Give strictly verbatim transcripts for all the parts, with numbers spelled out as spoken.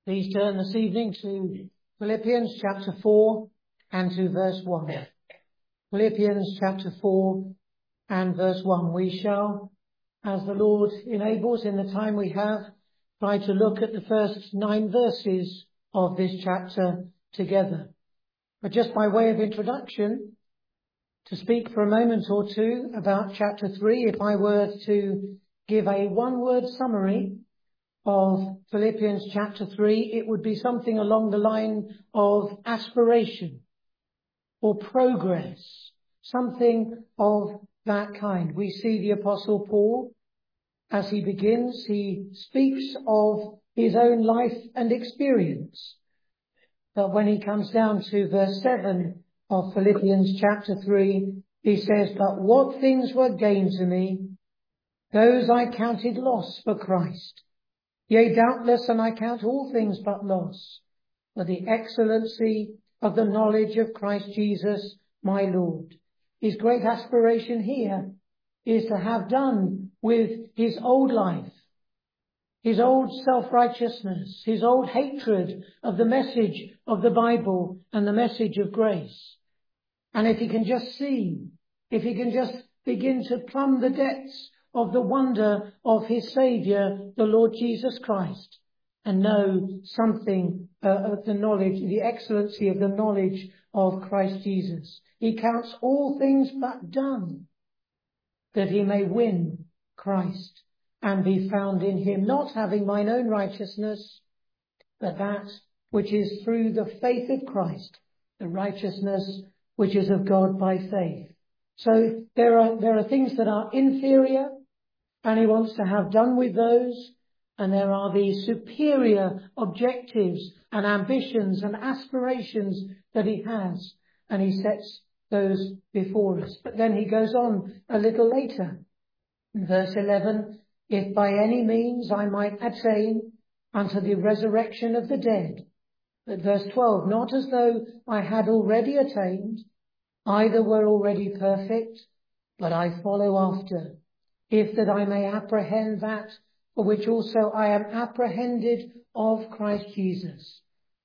Please turn this evening to Philippians chapter four and to verse one. Philippians chapter four and verse one. We shall, as the Lord enables in the time we have, try to look at the first nine verses of this chapter together. But just by way of introduction, to speak for a moment or two about chapter three, if I were to give a one-word summary of Philippians chapter three, it would be something along the line of aspiration or progress, something of that kind. We see the Apostle Paul, as he begins, he speaks of his own life and experience. But when he comes down to verse seven of Philippians chapter three, he says, "But what things were gain to me, those I counted loss for Christ. Yea, doubtless, and I count all things but loss, for the excellency of the knowledge of Christ Jesus my Lord." His great aspiration here is to have done with his old life, his old self-righteousness, his old hatred of the message of the Bible and the message of grace. And if he can just see, if he can just begin to plumb the depths of the wonder of his Saviour, the Lord Jesus Christ, and know something uh, of the knowledge, the excellency of the knowledge of Christ Jesus. He counts all things but dung, that he may win Christ and be found in him, not having mine own righteousness, but that which is through the faith of Christ, the righteousness which is of God by faith. So there are, there are things that are inferior, and he wants to have done with those. And there are these superior objectives and ambitions and aspirations that he has. And he sets those before us. But then he goes on a little later. In verse eleven, "If by any means I might attain unto the resurrection of the dead." But verse twelve, "Not as though I had already attained, either were already perfect, but I follow after, if that I may apprehend that for which also I am apprehended of Christ Jesus."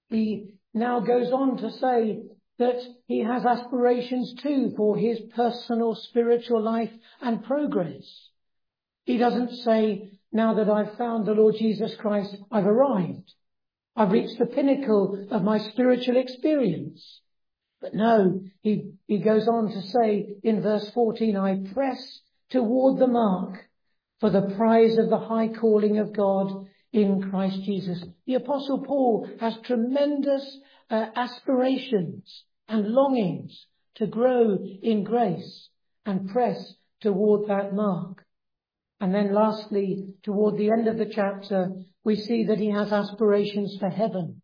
He now goes on to say that he has aspirations too for his personal spiritual life and progress. He doesn't say, now that I've found the Lord Jesus Christ, I've arrived. I've reached the pinnacle of my spiritual experience. But no, he, he goes on to say in verse fourteen, "I press toward the mark for the prize of the high calling of God in Christ Jesus." The Apostle Paul has tremendous uh, aspirations and longings to grow in grace and press toward that mark. And then lastly, toward the end of the chapter, we see that he has aspirations for heaven.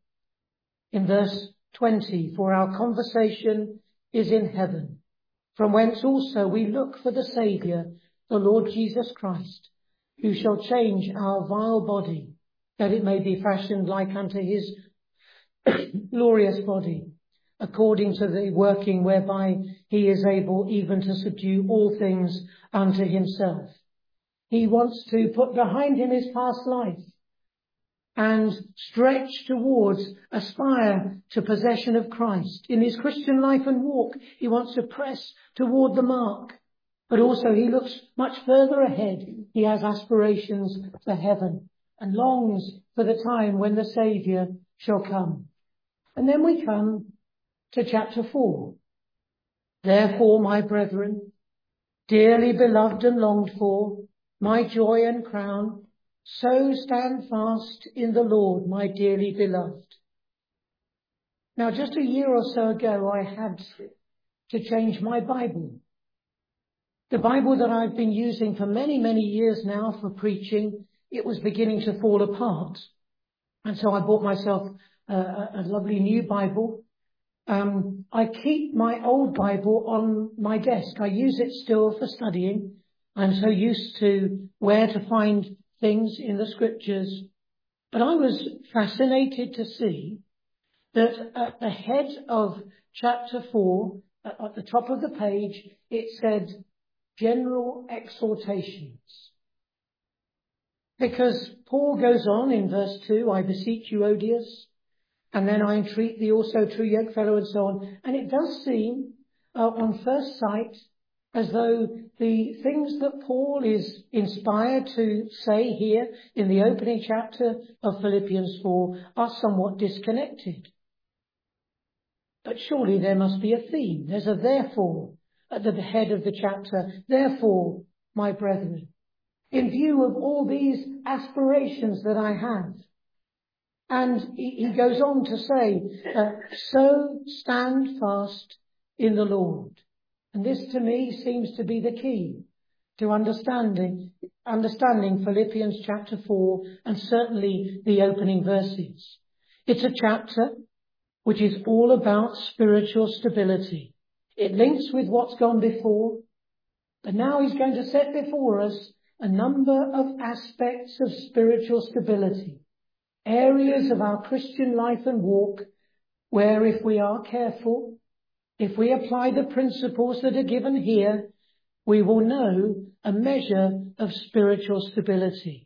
In verse twenty, "For our conversation is in heaven, from whence also we look for the Saviour, the Lord Jesus Christ, who shall change our vile body, that it may be fashioned like unto his glorious body, according to the working whereby he is able even to subdue all things unto himself." He wants to put behind him his past life and stretch towards, aspire to possession of Christ. In his Christian life and walk, he wants to press toward the mark. But also he looks much further ahead. He has aspirations for heaven and longs for the time when the Saviour shall come. And then we come to chapter four. "Therefore, my brethren, dearly beloved and longed for, my joy and crown, so stand fast in the Lord, my dearly beloved." Now, just a year or so ago, I had to change my Bible. The Bible that I've been using for many, many years now for preaching, it was beginning to fall apart. And so I bought myself a, a lovely new Bible. Um, I keep my old Bible on my desk. I use it still for studying. I'm so used to where to find things in the scriptures. But I was fascinated to see that at the head of chapter four, at the top of the page, it said, "General exhortations." Because Paul goes on in verse two, I beseech you, Odious, and then I entreat thee also, true yoke fellow, and so on. And it does seem, uh, on first sight, as though the things that Paul is inspired to say here in the opening chapter of Philippians four are somewhat disconnected. But surely there must be a theme. There's a therefore at the head of the chapter. Therefore, my brethren, in view of all these aspirations that I have. And he goes on to say, uh, so stand fast in the Lord. And this to me seems to be the key to understanding, understanding Philippians chapter four and certainly the opening verses. It's a chapter which is all about spiritual stability. It links with what's gone before, but now he's going to set before us a number of aspects of spiritual stability, areas of our Christian life and walk where, if we are careful, if we apply the principles that are given here, we will know a measure of spiritual stability.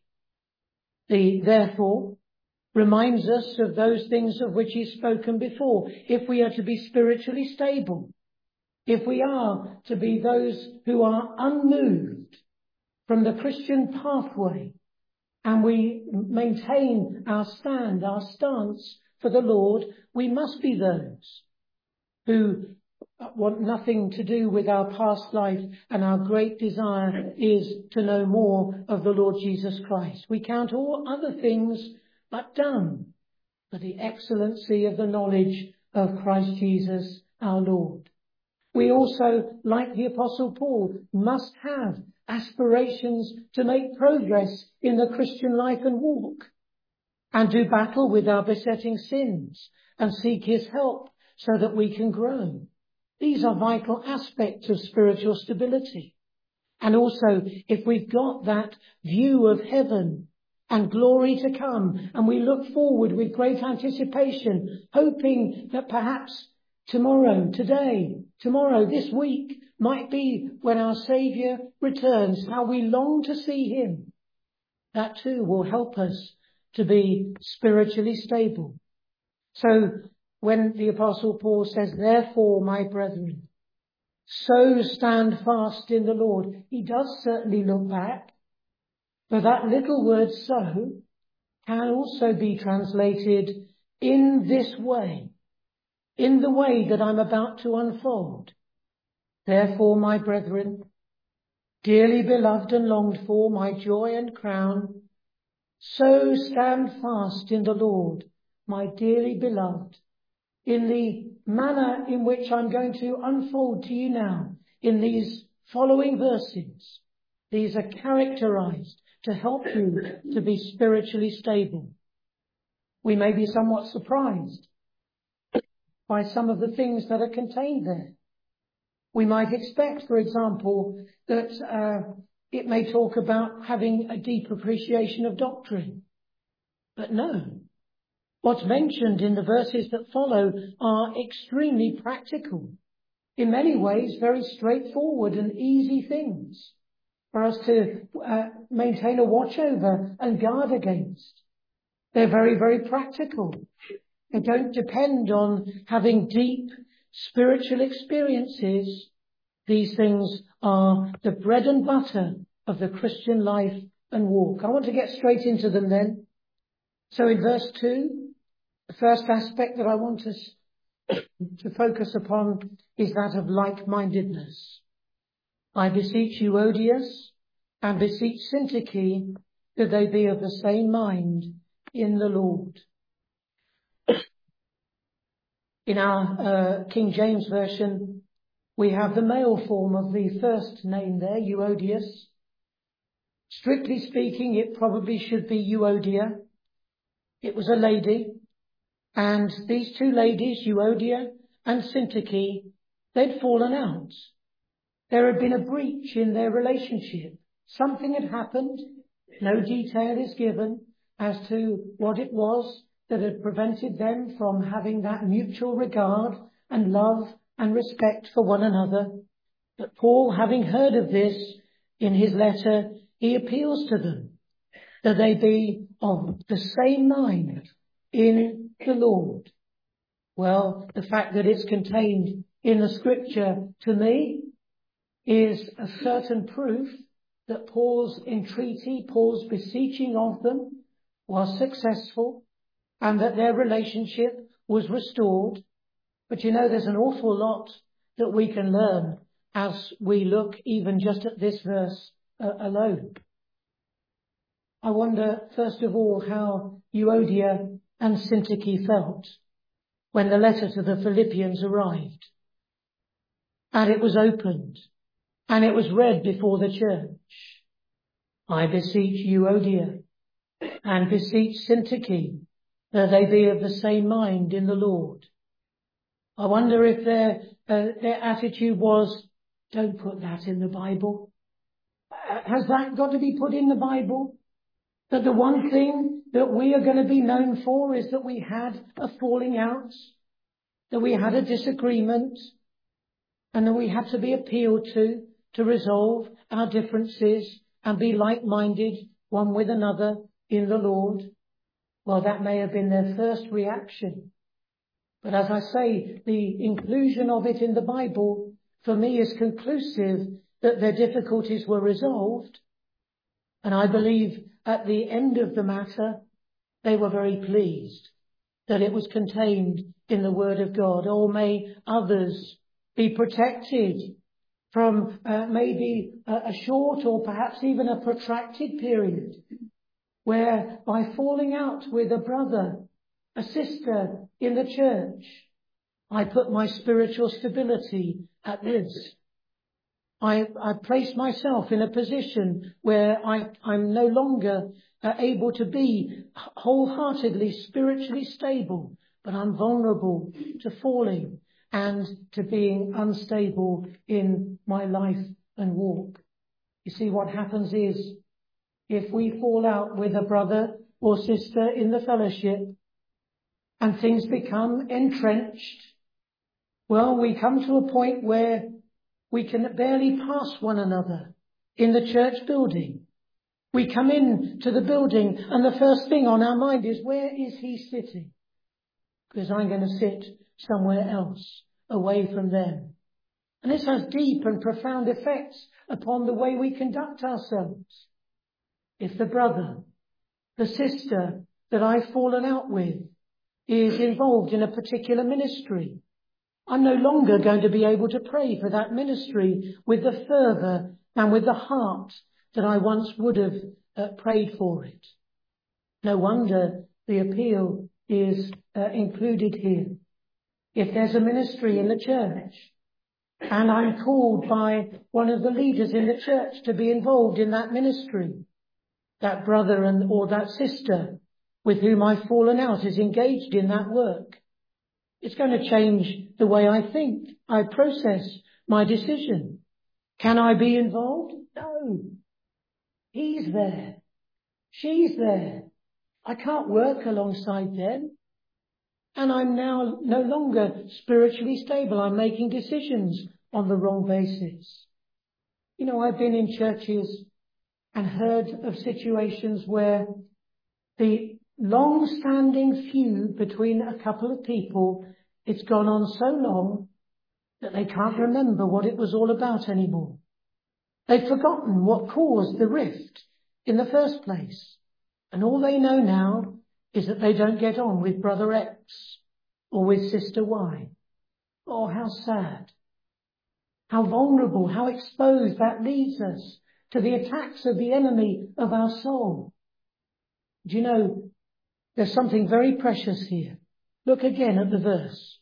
The therefore reminds us of those things of which he's spoken before. If we are to be spiritually stable, if we are to be those who are unmoved from the Christian pathway, and we maintain our stand, our stance for the Lord, we must be those who want nothing to do with our past life, and our great desire is to know more of the Lord Jesus Christ. We count all other things but dung for the excellency of the knowledge of Christ Jesus our Lord. We also, like the Apostle Paul, must have aspirations to make progress in the Christian life and walk, and do battle with our besetting sins and seek his help so that we can grow. These are vital aspects of spiritual stability. And also, if we've got that view of heaven and glory to come, and we look forward with great anticipation, hoping that perhaps tomorrow, today, tomorrow, this week might be when our Saviour returns, how we long to see him. That too will help us to be spiritually stable. So when the Apostle Paul says, therefore, my brethren, so stand fast in the Lord, he does certainly look back. But that little word so can also be translated in this way, in the way that I'm about to unfold. Therefore, my brethren, dearly beloved and longed for, my joy and crown, so stand fast in the Lord, my dearly beloved, in the manner in which I'm going to unfold to you now in these following verses. These are characterized to help you to be spiritually stable. We may be somewhat surprised by some of the things that are contained there. We might expect, for example, that uh, it may talk about having a deep appreciation of doctrine. But no. What's mentioned in the verses that follow are extremely practical. In many ways, very straightforward and easy things for us to uh, maintain a watch over and guard against. They're very, very practical. They don't depend on having deep spiritual experiences. These things are the bread and butter of the Christian life and walk. I want to get straight into them then. So in verse two, the first aspect that I want us to focus upon is that of like-mindedness. I beseech you, Odious, and beseech Syntyche, that they be of the same mind in the Lord. In our uh, King James Version, we have the male form of the first name there, Euodias. Strictly speaking, it probably should be Euodia. It was a lady, and these two ladies, Euodia and Syntyche, they'd fallen out. There had been a breach in their relationship. Something had happened. No detail is given as to what it was that had prevented them from having that mutual regard and love and respect for one another. But Paul, having heard of this in his letter, he appeals to them. that they be of the same mind in the Lord. Well, the fact that it's contained in the scripture to me is a certain proof that Paul's entreaty, Paul's beseeching of them was successful and that their relationship was restored. But you know, there's an awful lot that we can learn as we look even just at this verse uh, alone. I wonder, first of all, how Euodia and Syntyche felt when the letter to the Philippians arrived and it was opened and it was read before the church. I beseech Euodia and beseech Syntyche that they be of the same mind in the Lord. I wonder if their uh, their attitude was, don't put that in the Bible. Has that got to be put in the Bible? That the one thing that we are going to be known for is that we had a falling out, that we had a disagreement, and that we had to be appealed to to resolve our differences and be like-minded one with another in the Lord. Well, that may have been their first reaction. But as I say, the inclusion of it in the Bible for me is conclusive that their difficulties were resolved. And I believe at the end of the matter, they were very pleased that it was contained in the Word of God. Oh, may others be protected from uh, maybe a, a short or perhaps even a protracted period where by falling out with a brother, a sister in the church, I put my spiritual stability at risk. I, I place myself in a position where I, I'm no longer uh, able to be wholeheartedly spiritually stable, but I'm vulnerable to falling and to being unstable in my life and walk. You see, what happens is, if we fall out with a brother or sister in the fellowship and things become entrenched, well, we come to a point where we can barely pass one another in the church building. We come in to the building and the first thing on our mind is, where is he sitting? Because I'm going to sit somewhere else away from them. And this has deep and profound effects upon the way we conduct ourselves. If the brother, the sister that I've fallen out with is involved in a particular ministry, I'm no longer going to be able to pray for that ministry with the fervour and with the heart that I once would have uh, prayed for it. No wonder the appeal is uh, included here. If there's a ministry in the church and I'm called by one of the leaders in the church to be involved in that ministry, that brother and or that sister with whom I've fallen out is engaged in that work, it's going to change the way I think, I process my decision. Can I be involved? No. He's there. She's there. I can't work alongside them. And I'm now no longer spiritually stable. I'm making decisions on the wrong basis. You know, I've been in churches and heard of situations where the long-standing feud between a couple of people, it's gone on so long that they can't remember what it was all about anymore. They've forgotten what caused the rift in the first place. And all they know now is that they don't get on with brother X or with sister Y. Oh, how sad. How vulnerable, how exposed that leaves us to the attacks of the enemy of our soul. Do you know, there's something very precious here. Look again at the verse.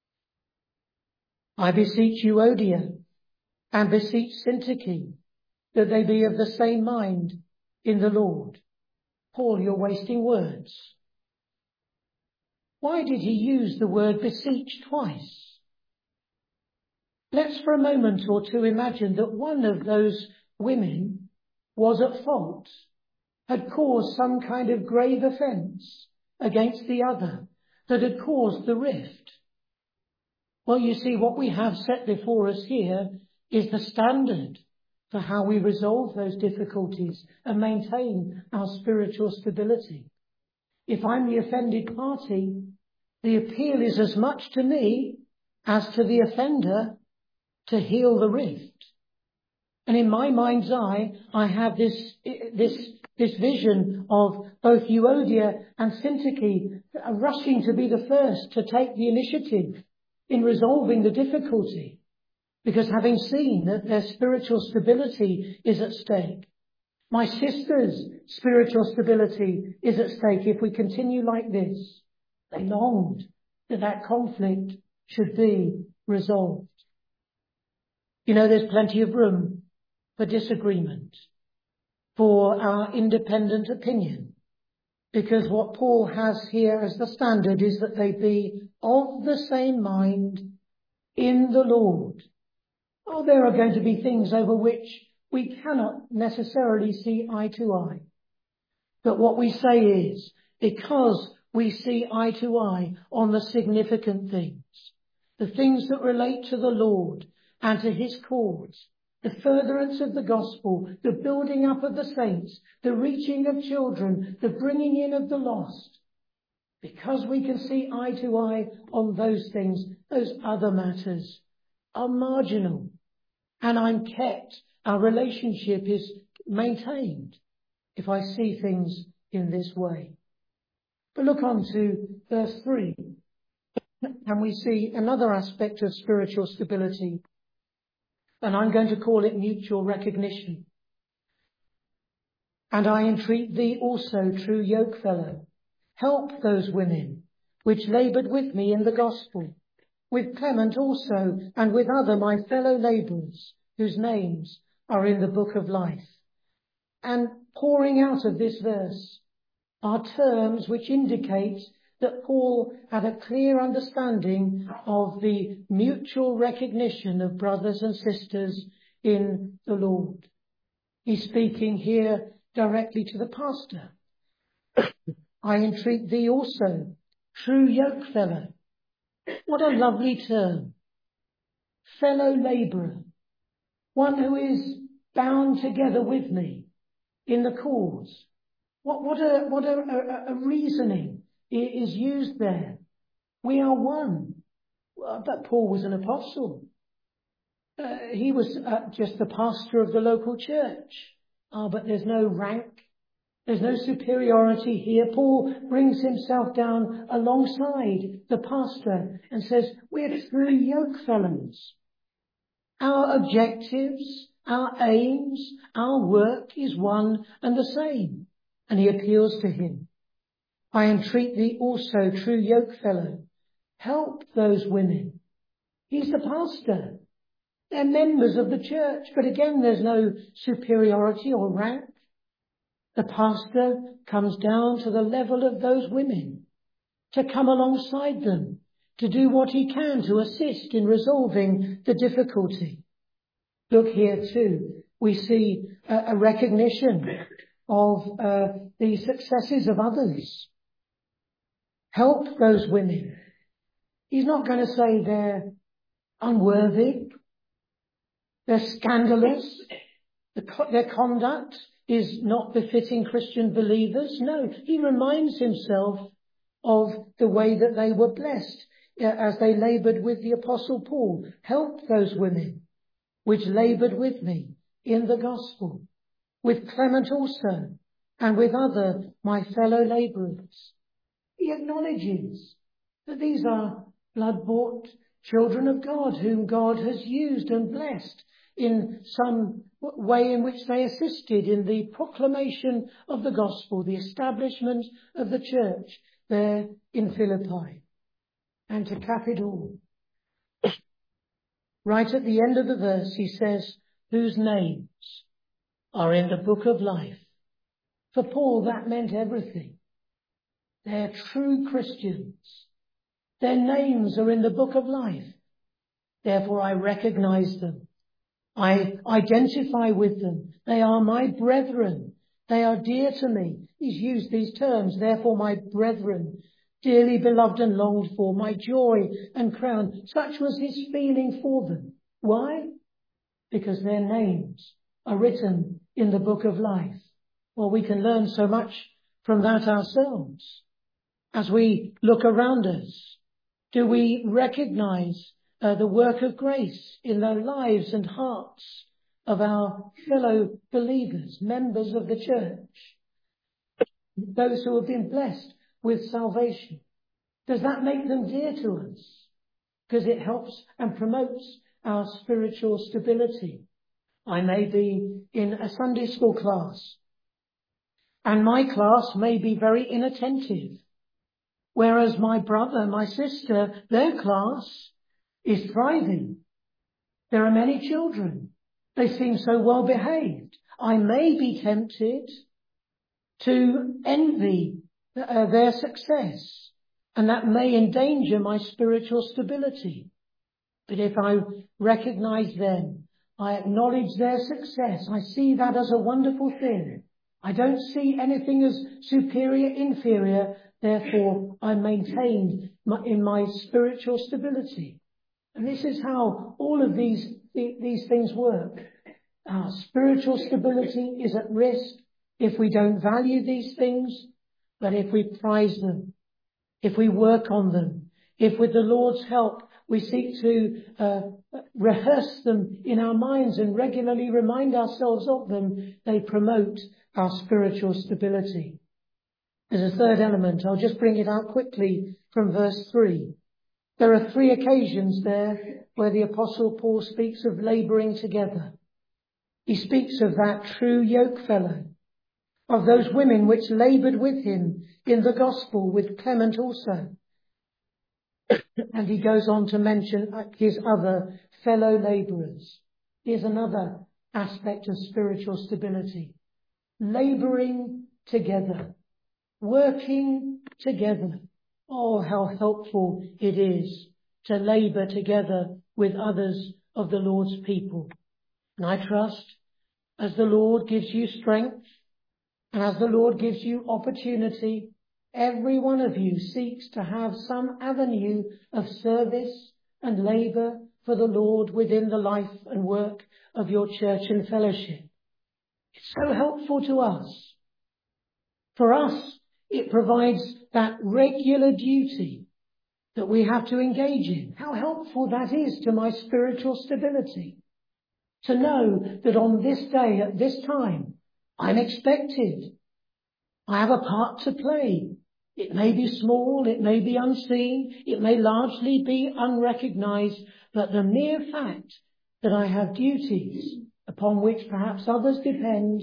I beseech Euodia and beseech Syntyche that they be of the same mind in the Lord. Paul, you're wasting words. Why did he use the word beseech twice? Let's for a moment or two imagine that one of those women was at fault, had caused some kind of grave offence against the other that had caused the rift. Well, you see, what we have set before us here is the standard for how we resolve those difficulties and maintain our spiritual stability. If I'm the offended party, the appeal is as much to me as to the offender to heal the rift. And in my mind's eye, I have this, this, this vision of both Euodia and Syntyche rushing to be the first to take the initiative in resolving the difficulty, because having seen that their spiritual stability is at stake, my sister's spiritual stability is at stake. If we continue like this, they longed that that conflict should be resolved. You know, there's plenty of room for disagreement, for our independent opinion, because what Paul has here as the standard is that they be of the same mind in the Lord. Oh, there are going to be things over which we cannot necessarily see eye to eye. But what we say is, because we see eye to eye on the significant things, the things that relate to the Lord and to his cause, the furtherance of the gospel, the building up of the saints, the reaching of children, the bringing in of the lost, because we can see eye to eye on those things, those other matters are marginal. And I'm kept, our relationship is maintained if I see things in this way. But look on to verse three, and we see another aspect of spiritual stability, and I'm going to call it mutual recognition. And I entreat thee also, true yokefellow, help those women which laboured with me in the gospel, with Clement also, and with other my fellow labourers, whose names are in the book of life. And pouring out of this verse are terms which indicate that Paul had a clear understanding of the mutual recognition of brothers and sisters in the Lord. He's speaking here directly to the pastor. I entreat thee also, true yokefellow. What a lovely term. Fellow labourer. One who is bound together with me in the cause. What, what, a, what a, a, a reasoning is used there. We are one. Well, but Paul was an apostle. Uh, he was uh, just the pastor of the local church. Ah, but there's no rank. There's no superiority here. Paul brings himself down alongside the pastor and says, we're true yokefellows. Our objectives, our aims, our work is one and the same. And he appeals to him. I entreat thee also, true yokefellow, help those women. He's the pastor. They're members of the church. But again, there's no superiority or rank. The pastor comes down to the level of those women, to come alongside them, to do what he can to assist in resolving the difficulty. Look here too, we see a, a recognition of uh, the successes of others. Help those women. He's not going to say they're unworthy, they're scandalous, the, their conduct is not befitting Christian believers. No, he reminds himself of the way that they were blessed as they laboured with the Apostle Paul. Help those women which laboured with me in the gospel, with Clement also, and with other my fellow labourers. He acknowledges that these are blood-bought children of God, whom God has used and blessed in some way in which they assisted in the proclamation of the gospel, the establishment of the church there in Philippi. And to cap it all, right at the end of the verse, he says, whose names are in the book of life. For Paul, that meant everything. They're true Christians. Their names are in the book of life. Therefore, I recognize them. I identify with them. They are my brethren. They are dear to me. He's used these terms. Therefore, my brethren, dearly beloved and longed for, my joy and crown. Such was his feeling for them. Why? Because their names are written in the book of life. Well, we can learn so much from that ourselves. As we look around us, do we recognize uh, the work of grace in the lives and hearts of our fellow believers, members of the church, those who have been blessed with salvation? Does that make them dear to us? Because it helps and promotes our spiritual stability. I may be in a Sunday school class, and my class may be very inattentive, whereas my brother, my sister, their class is thriving. There are many children. They seem so well behaved. I may be tempted to envy uh, their success, and that may endanger my spiritual stability. But if I recognize them, I acknowledge their success, I see that as a wonderful thing. I don't see anything as superior, inferior. Therefore, I maintain my, in my spiritual stability. And this is how all of these, these things work. Our spiritual stability is at risk if we don't value these things, but if we prize them, if we work on them, if with the Lord's help we seek to uh, rehearse them in our minds and regularly remind ourselves of them, they promote our spiritual stability. There's a third element. I'll just bring it out quickly from verse three. There are three occasions there where the Apostle Paul speaks of labouring together. He speaks of that true yokefellow, of those women which laboured with him in the gospel, with Clement also. And he goes on to mention his other fellow labourers. Here's another aspect of spiritual stability. Labouring together. Working together. Oh, how helpful it is to labour together with others of the Lord's people. And I trust as the Lord gives you strength and as the Lord gives you opportunity, every one of you seeks to have some avenue of service and labour for the Lord within the life and work of your church and fellowship. It's so helpful to us. For us, it provides that regular duty that we have to engage in. How helpful that is to my spiritual stability. To know that on this day, at this time, I'm expected. I have a part to play. It may be small, it may be unseen, it may largely be unrecognized, but the mere fact that I have duties upon which perhaps others depend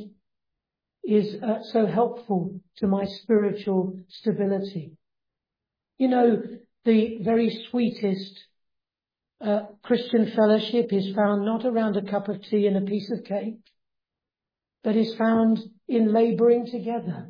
is uh, so helpful to my spiritual stability. You know, the very sweetest uh, Christian fellowship is found not around a cup of tea and a piece of cake, but is found in labouring together.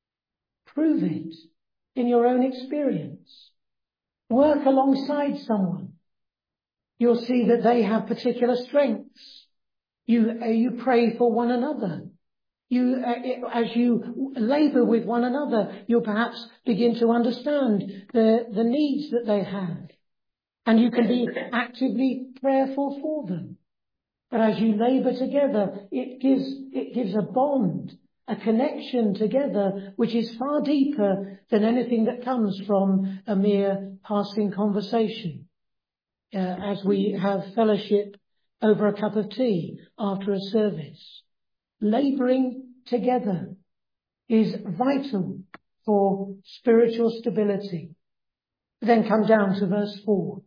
Prove it in your own experience. Work alongside someone. You'll see that they have particular strengths. You, uh, you pray for one another. You, uh, as you labour with one another, you'll perhaps begin to understand the, the needs that they have. And you can be actively prayerful for them. But as you labour together, it gives, it gives a bond, a connection together, which is far deeper than anything that comes from a mere passing conversation. Uh, as we have fellowship over a cup of tea after a service. Labouring together is vital for spiritual stability. Then come down to verse four.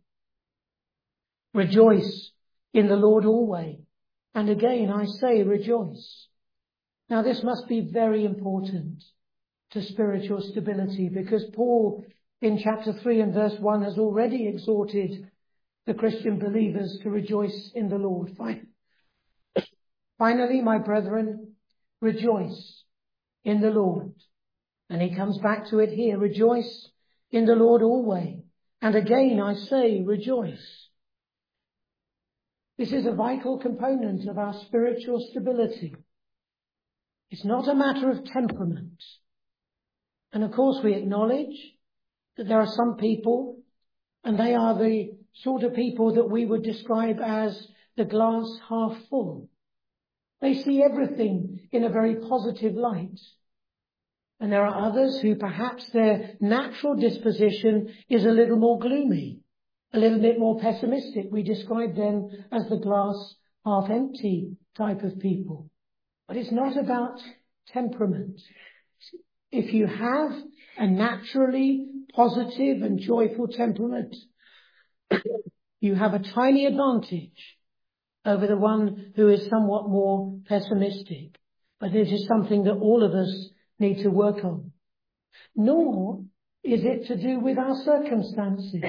Rejoice in the Lord always. And again I say rejoice. Now this must be very important to spiritual stability, because Paul in chapter three and verse one has already exhorted the Christian believers to rejoice in the Lord. Finally, my brethren, rejoice in the Lord. And he comes back to it here. Rejoice in the Lord always. And again I say rejoice. This is a vital component of our spiritual stability. It's not a matter of temperament. And of course we acknowledge that there are some people, and they are the sort of people that we would describe as the glass half full. They see everything in a very positive light. And there are others who perhaps their natural disposition is a little more gloomy, a little bit more pessimistic. We describe them as the glass half empty type of people. But it's not about temperament. If you have a naturally positive and joyful temperament, you have a tiny advantage over the one who is somewhat more pessimistic. But it is something that all of us need to work on. Nor is it to do with our circumstances.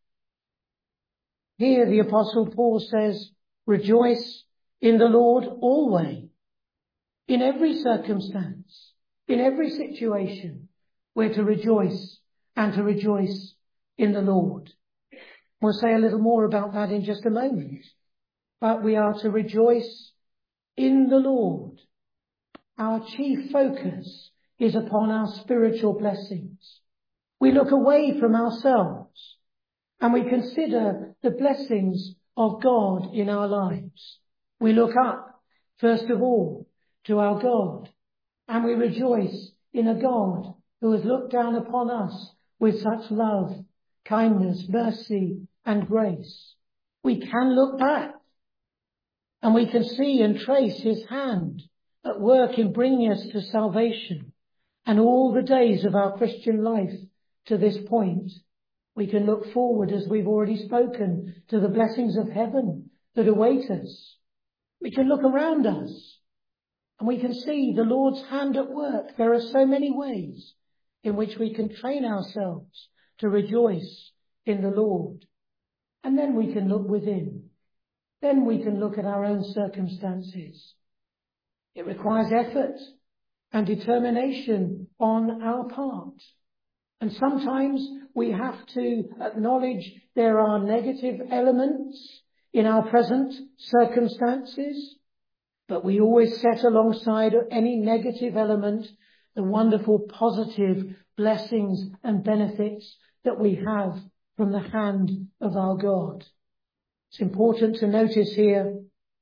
Here the Apostle Paul says, rejoice in the Lord always. In every circumstance, in every situation, we're to rejoice and to rejoice in the Lord. We'll say a little more about that in just a moment. But we are to rejoice in the Lord. Our chief focus is upon our spiritual blessings. We look away from ourselves and we consider the blessings of God in our lives. We look up, first of all, to our God, and we rejoice in a God who has looked down upon us with such love, kindness, mercy, and grace. We can look back and we can see and trace his hand at work in bringing us to salvation. And all the days of our Christian life to this point, we can look forward, as we've already spoken, to the blessings of heaven that await us. We can look around us and we can see the Lord's hand at work. There are so many ways in which we can train ourselves to rejoice in the Lord. And then we can look within. Then we can look at our own circumstances. It requires effort and determination on our part. And sometimes we have to acknowledge there are negative elements in our present circumstances, but we always set alongside any negative element the wonderful positive blessings and benefits that we have from the hand of our God. It's important to notice here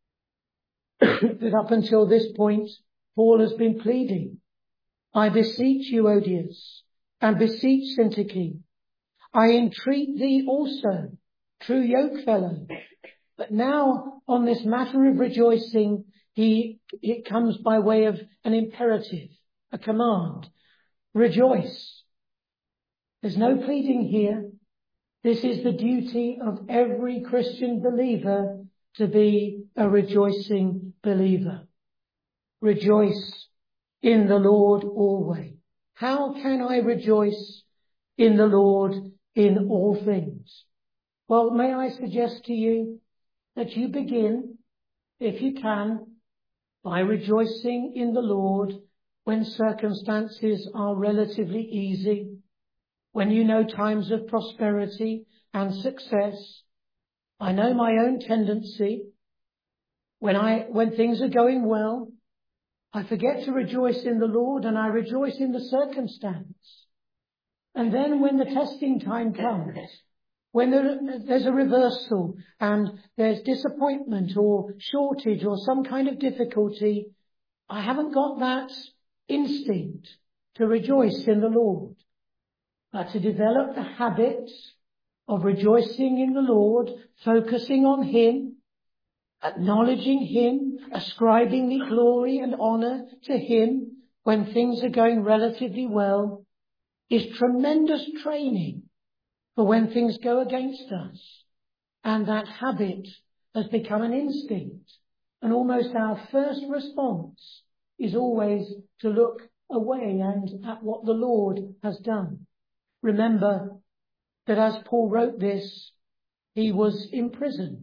that up until this point, Paul has been pleading, I beseech you, Odious, and beseech Syntyche, I entreat thee also, true yokefellow. But now on this matter of rejoicing, he, it comes by way of an imperative, a command. Rejoice. There's no pleading here. This is the duty of every Christian believer to be a rejoicing believer. Rejoice in the Lord always. How can I rejoice in the Lord in all things? Well, may I suggest to you that you begin, if you can, by rejoicing in the Lord when circumstances are relatively easy, when you know times of prosperity and success. I know my own tendency. When I, when things are going well, I forget to rejoice in the Lord and I rejoice in the circumstance. And then when the testing time comes, when there, there's a reversal and there's disappointment or shortage or some kind of difficulty, I haven't got that instinct to rejoice in the Lord. But to develop the habit of rejoicing in the Lord, focusing on him, acknowledging him, ascribing the glory and honor to him when things are going relatively well, is tremendous training for when things go against us. And that habit has become an instinct. And almost our first response is always to look away and at what the Lord has done. Remember that as Paul wrote this, he was in prison.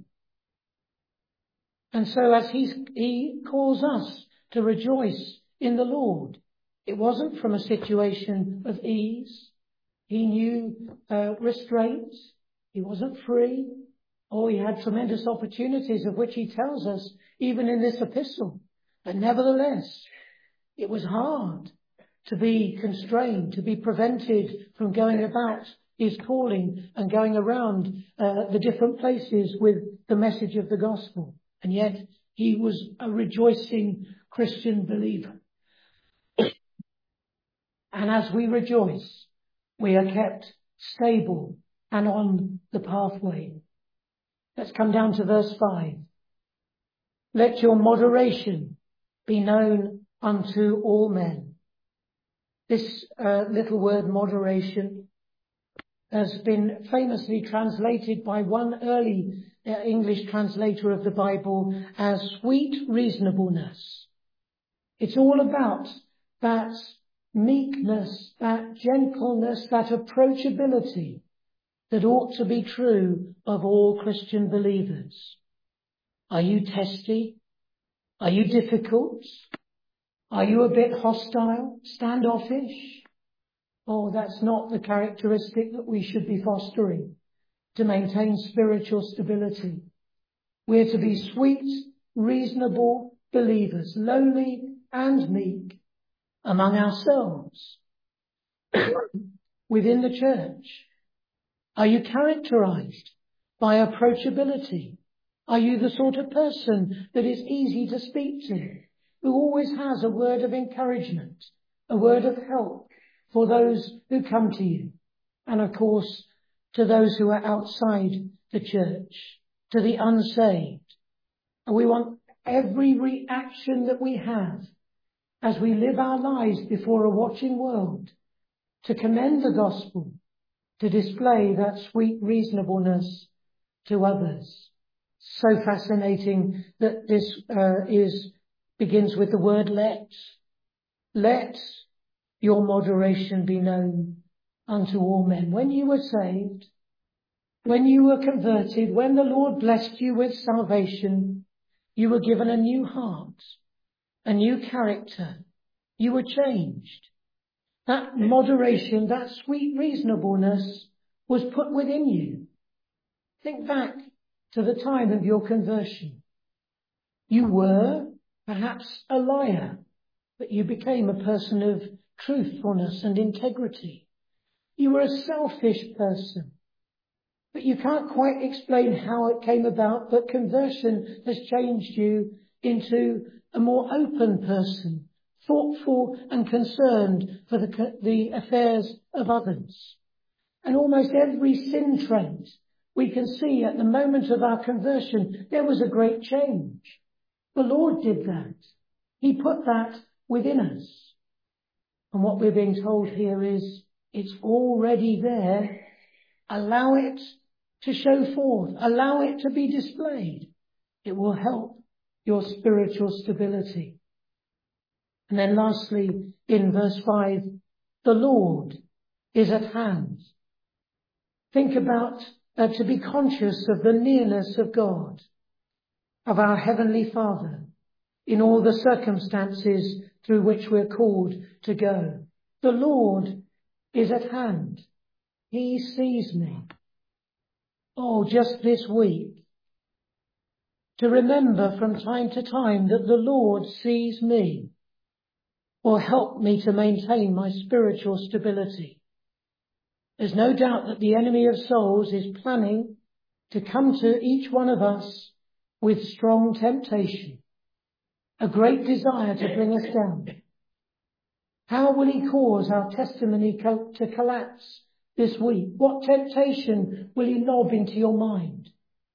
And so as he's, he calls us to rejoice in the Lord, it wasn't from a situation of ease. He knew uh, restraints. He wasn't free. Oh, he had tremendous opportunities of which he tells us even in this epistle. But nevertheless, it was hard to be constrained, to be prevented from going about his calling and going around uh, the different places with the message of the gospel. And yet He was a rejoicing Christian believer. And as we rejoice, we are kept stable and on the pathway. Let's come down to verse five. Let your moderation be known unto all men. This uh, little word moderation has been famously translated by one early uh, English translator of the Bible as sweet reasonableness. It's all about that meekness, that gentleness, that approachability that ought to be true of all Christian believers. Are you testy? Are you difficult? Are you a bit hostile, standoffish? Oh, that's not the characteristic that we should be fostering to maintain spiritual stability. We're to be sweet, reasonable believers, lowly and meek among ourselves, within the church. Are you characterized by approachability? Are you the sort of person that is easy to speak to, who always has a word of encouragement, a word of help for those who come to you, and of course to those who are outside the church, to the unsaved? And we want every reaction that we have as we live our lives before a watching world to commend the gospel, to display that sweet reasonableness to others. So fascinating that this uh, is begins with the word let. Let your moderation be known unto all men. When you were saved, when you were converted, when the Lord blessed you with salvation, you were given a new heart, a new character. You were changed. That moderation, that sweet reasonableness was put within you. Think back to the time of your conversion. You were perhaps a liar, but you became a person of truthfulness and integrity. You were a selfish person, but you can't quite explain how it came about, but conversion has changed you into a more open person, thoughtful and concerned for the, the affairs of others. And almost every sin trait we can see at the moment of our conversion, there was a great change. The Lord did that. He put that within us. And what we're being told here is, it's already there. Allow it to show forth. Allow it to be displayed. It will help your spiritual stability. And then lastly, in verse five, the Lord is at hand. Think about uh, to be conscious of the nearness of God, of our Heavenly Father, in all the circumstances through which we're called to go. The Lord is at hand. He sees me. Oh, just this week, to remember from time to time that the Lord sees me, will help me to maintain my spiritual stability. There's no doubt that the enemy of souls is planning to come to each one of us with strong temptation, a great desire to bring us down. How will he cause our testimony co- to collapse this week? What temptation will he lob into your mind?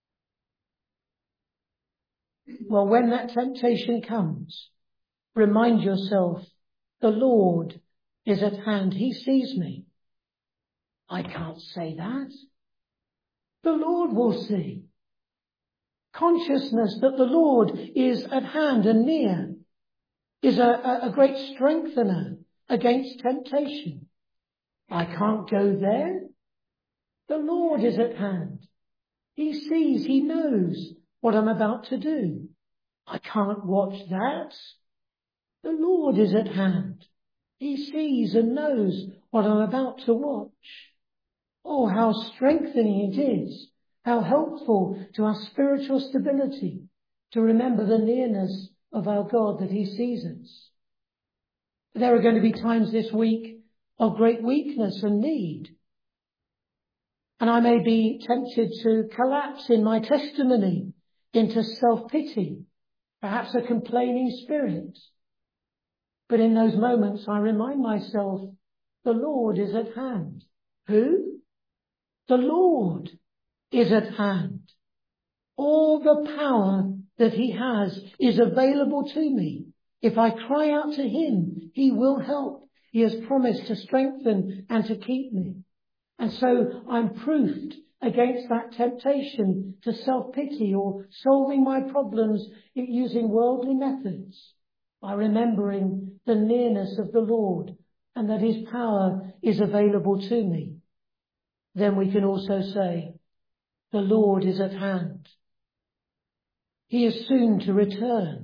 Well, when that temptation comes, remind yourself, the Lord is at hand. He sees me. I can't say that. The Lord will see. Consciousness that the Lord is at hand and near is a, a, a great strengthener against temptation. I can't go there. The Lord is at hand. He sees, he knows what I'm about to do. I can't watch that. The Lord is at hand. He sees and knows what I'm about to watch. Oh, how strengthening it is, how helpful to our spiritual stability to remember the nearness of our God, that he sees us. There are going to be times this week of great weakness and need. And I may be tempted to collapse in my testimony into self-pity perhaps a complaining spirit. But in those moments, I remind myself, the Lord is at hand. Who? The Lord is at hand. All the power that he has is available to me. If I cry out to him, he will help. He has promised to strengthen and to keep me. And so I'm proofed against that temptation to self-pity or solving my problems using worldly methods by remembering the nearness of the Lord and that his power is available to me. Then we can also say, the Lord is at hand. He is soon to return.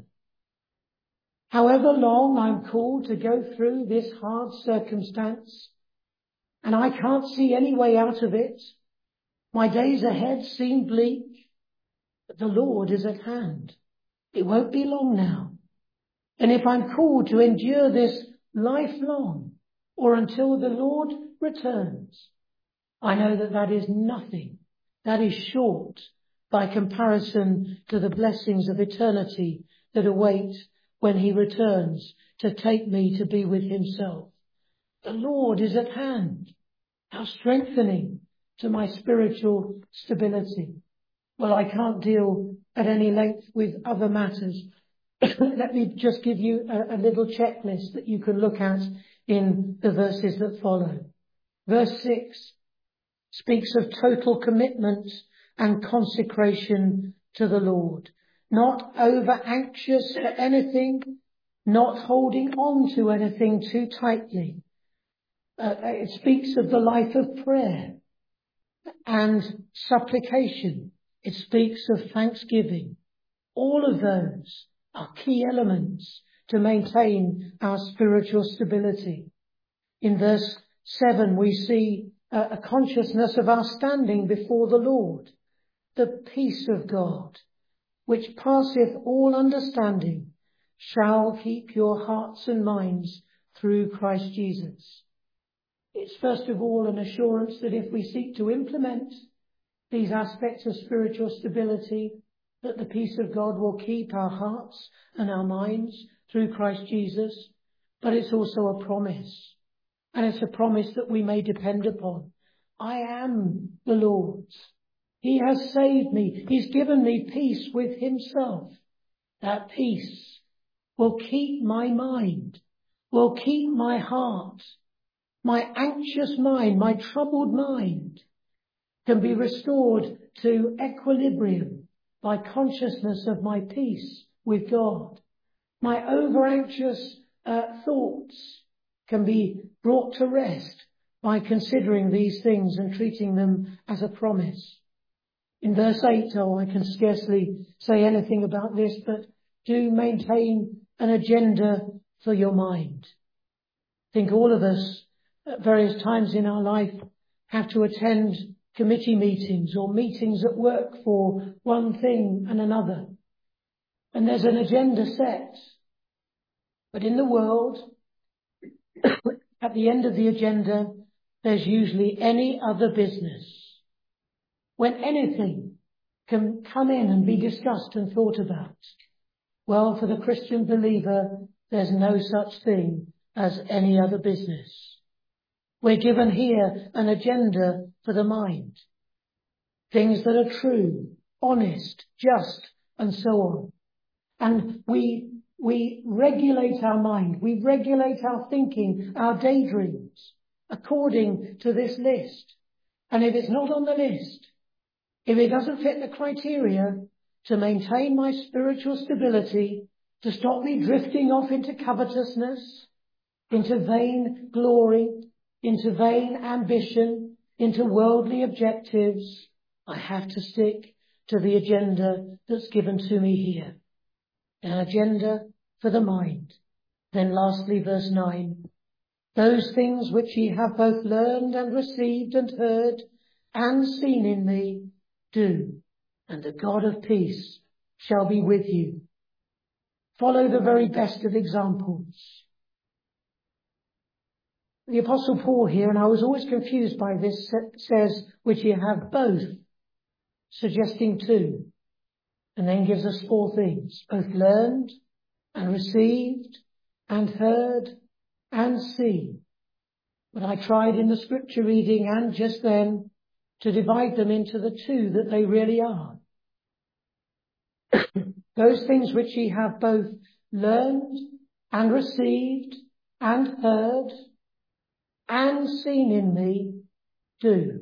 However long I'm called to go through this hard circumstance, and I can't see any way out of it, my days ahead seem bleak, but the Lord is at hand. It won't be long now. And if I'm called to endure this lifelong or until the Lord returns, I know that that is nothing. That is short by comparison to the blessings of eternity that await when he returns to take me to be with himself. The Lord is at hand. How strengthening to my spiritual stability. Well, I can't deal at any length with other matters. Let me just give you a, a little checklist that you can look at in the verses that follow. Verse six speaks of total commitment and consecration to the Lord. Not over anxious for anything, not holding on to anything too tightly. Uh, it speaks of the life of prayer and supplication. It speaks of thanksgiving. All of those are key elements to maintain our spiritual stability. In verse seven, we see a, a consciousness of our standing before the Lord. The peace of God, which passeth all understanding, shall keep your hearts and minds through Christ Jesus. It's first of all an assurance that if we seek to implement these aspects of spiritual stability, that the peace of God will keep our hearts and our minds through Christ Jesus. But it's also a promise. And it's a promise that we may depend upon. I am the Lord's. He has saved me. He's given me peace with himself. That peace will keep my mind, will keep my heart. My anxious mind, my troubled mind can be restored to equilibrium by consciousness of my peace with God. My over-anxious uh, thoughts can be brought to rest by considering these things and treating them as a promise. In verse eight, oh, I can scarcely say anything about this, but do maintain an agenda for your mind. I think all of us at various times in our life have to attend committee meetings or meetings at work for one thing and another. And there's an agenda set. But in the world, at the end of the agenda, there's usually any other business. When anything can come in and be discussed and thought about. Well, for the Christian believer, there's no such thing as any other business. We're given here an agenda for the mind. Things that are true, honest, just, and so on. And we, we regulate our mind. We regulate our thinking, our daydreams, according to this list. And if it's not on the list, if it doesn't fit the criteria to maintain my spiritual stability, to stop me drifting off into covetousness, into vain glory, into vain ambition, into worldly objectives, I have to stick to the agenda that's given to me here. An agenda for the mind. Then lastly, verse nine. Those things which ye have both learned and received and heard and seen in me, do, and the God of peace shall be with you. Follow the very best of examples. The Apostle Paul here, and I was always confused by this, says, which ye have both, suggesting two. And then gives us four things: both learned and received and heard and seen. But I tried in the scripture reading and just then to divide them into the two that they really are. Those things which ye have both learned and received and heard and seen in me, do.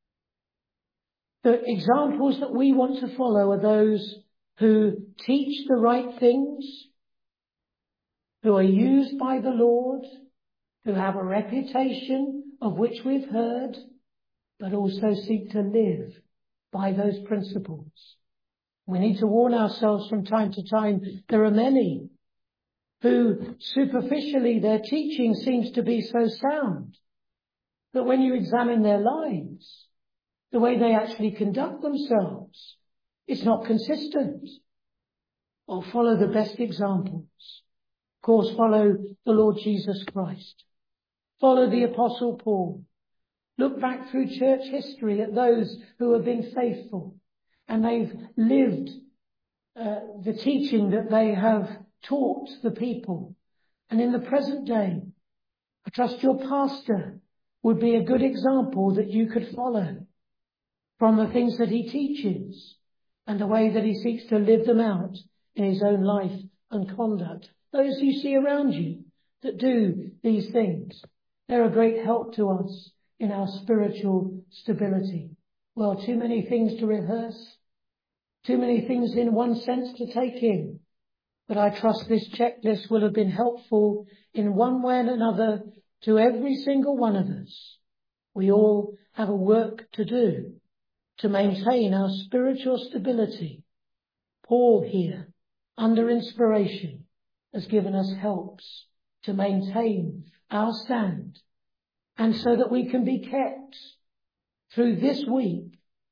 The examples that we want to follow are those who teach the right things, who are used by the Lord, who have a reputation of which we've heard, but also seek to live by those principles. We need to warn ourselves from time to time. There are many who superficially their teaching seems to be so sound, but when you examine their lives, the way they actually conduct themselves, it's not consistent. Or follow the best examples. Of course, follow the Lord Jesus Christ. Follow the Apostle Paul. Look back through church history at those who have been faithful and they've lived uh, the teaching that they have taught the people. And in the present day, I trust your pastor would be a good example that you could follow from the things that he teaches and the way that he seeks to live them out in his own life and conduct. Those you see around you that do these things, they're a great help to us in our spiritual stability. Well, too many things to rehearse, too many things in one sense to take in. But I trust this checklist will have been helpful in one way and another to every single one of us. We all have a work to do to maintain our spiritual stability. Paul here, under inspiration, has given us helps to maintain our stand, and so that we can be kept through this week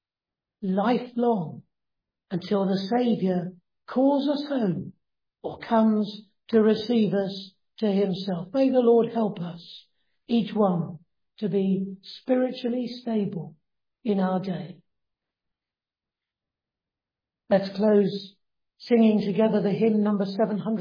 lifelong until the Saviour calls us home or comes to receive us to himself. May the Lord help us, each one, to be spiritually stable in our day. Let's close singing together the hymn number seven hundred.